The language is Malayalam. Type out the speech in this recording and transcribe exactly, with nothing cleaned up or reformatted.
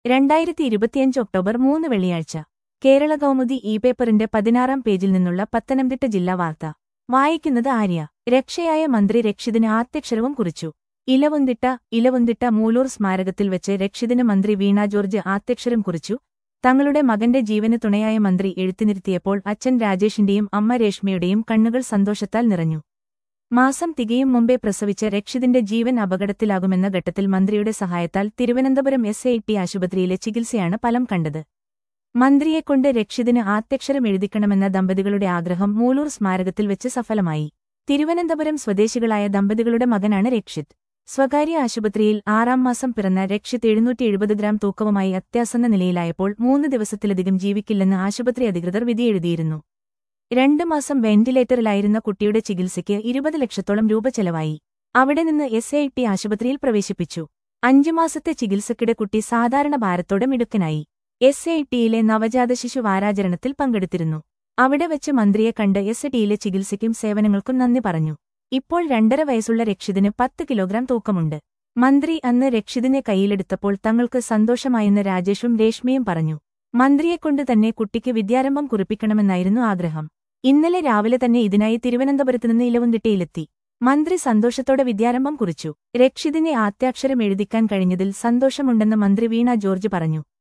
രണ്ടായിരത്തി ഇരുപത്തിയഞ്ച് ഒക്ടോബർ മൂന്ന് വെള്ളിയാഴ്ച കേരള കൗമുദി ഇ പേപ്പറിന്റെ പതിനാറാം പേജിൽ നിന്നുള്ള പത്തനംതിട്ട ജില്ലാ വാർത്ത വായിക്കുന്നത് ആര്യ. രക്ഷയായ മന്ത്രി രക്ഷിതിന് ആദ്യാക്ഷരവും കുറിച്ചു. ഇലവുന്തിട്ട ഇലവുന്തിട്ട മൂലൂർ സ്മാരകത്തിൽ വെച്ച് രക്ഷിതിന് മന്ത്രി വീണ ജോർജ് ആദ്യാക്ഷരം കുറിച്ചു. തങ്ങളുടെ മകന്റെ ജീവന് തുണയായ മന്ത്രി എഴുത്തിനിരുത്തിയപ്പോൾ അച്ഛൻ രാജേഷിന്റെയും അമ്മ രേഷ്മയുടെയും കണ്ണുകൾ സന്തോഷത്താൽ നിറഞ്ഞു. മാസം തികയും മുമ്പേ പ്രസവിച്ച രക്ഷിതിന്റെ ജീവൻ അപകടത്തിലാകുമെന്ന ഘട്ടത്തിൽ മന്ത്രിയുടെ സഹായത്താൽ തിരുവനന്തപുരം എസ് ഐ ടി ആശുപത്രിയിലെ ചികിത്സയാണ് ഫലം കണ്ടത്. മന്ത്രിയെക്കൊണ്ട് രക്ഷിതിന് ആദ്യാക്ഷരം എഴുതിക്കണമെന്ന ദമ്പതികളുടെ ആഗ്രഹം മൂലൂർ സ്മാരകത്തിൽ വെച്ച് സഫലമായി. തിരുവനന്തപുരം സ്വദേശികളായ ദമ്പതികളുടെ മകനാണ് രക്ഷിത്. സ്വകാര്യ ആശുപത്രിയിൽ ആറാം മാസം പിറന്ന രക്ഷിത് എഴുന്നൂറ്റി എഴുപത് ഗ്രാം തൂക്കവുമായി അത്യാസന്ന നിലയിലായപ്പോൾ മൂന്ന് ദിവസത്തിലധികം ജീവിക്കില്ലെന്ന് ആശുപത്രി അധികൃതർ വിധിയെഴുതിയിരുന്നു. രണ്ട് മാസം വെന്റിലേറ്ററിലായിരുന്ന കുട്ടിയുടെ ചികിത്സയ്ക്ക് ഇരുപത് ലക്ഷത്തോളം രൂപ ചെലവായി. അവിടെ നിന്ന് എസ് ഐ ടി ആശുപത്രിയിൽ പ്രവേശിപ്പിച്ചു. അഞ്ചു മാസത്തെ ചികിത്സക്കിടെ കുട്ടി സാധാരണ ഭാരത്തോടെ മിടുക്കനായി. എസ് ഐ ടിയിലെ നവജാതശിശു വാരാചരണത്തിൽ പങ്കെടുത്തിരുന്നു. അവിടെ വെച്ച് മന്ത്രിയെ കണ്ട് എസ് ടിയിലെ ചികിത്സയ്ക്കും സേവനങ്ങൾക്കും നന്ദി പറഞ്ഞു. ഇപ്പോൾ രണ്ടര വയസ്സുള്ള രക്ഷിതിന് പത്ത് കിലോഗ്രാം തൂക്കമുണ്ട്. മന്ത്രി അന്ന് രക്ഷിതിനെ കൈയിലെടുത്തപ്പോൾ തങ്ങൾക്ക് സന്തോഷമായെന്ന് രാജേഷും രേഷ്മയും പറഞ്ഞു. മന്ത്രിയെക്കൊണ്ട് തന്നെ കുട്ടിക്ക് വിദ്യാരംഭം കുറിപ്പിക്കണമെന്നായിരുന്നു ആഗ്രഹം. ഇന്നലെ രാവിലെ തന്നെ ഇതിനായി തിരുവനന്തപുരത്തുനിന്ന് ഇലവുന്തിട്ടയിലെത്തി. മന്ത്രി സന്തോഷത്തോടെ വിദ്യാരംഭം കുറിച്ചു. രക്ഷിതിനെ ആദ്യാക്ഷരം എഴുതിക്കാൻ കഴിഞ്ഞതിൽ സന്തോഷമുണ്ടെന്ന് മന്ത്രി വീണ ജോർജ് പറഞ്ഞു.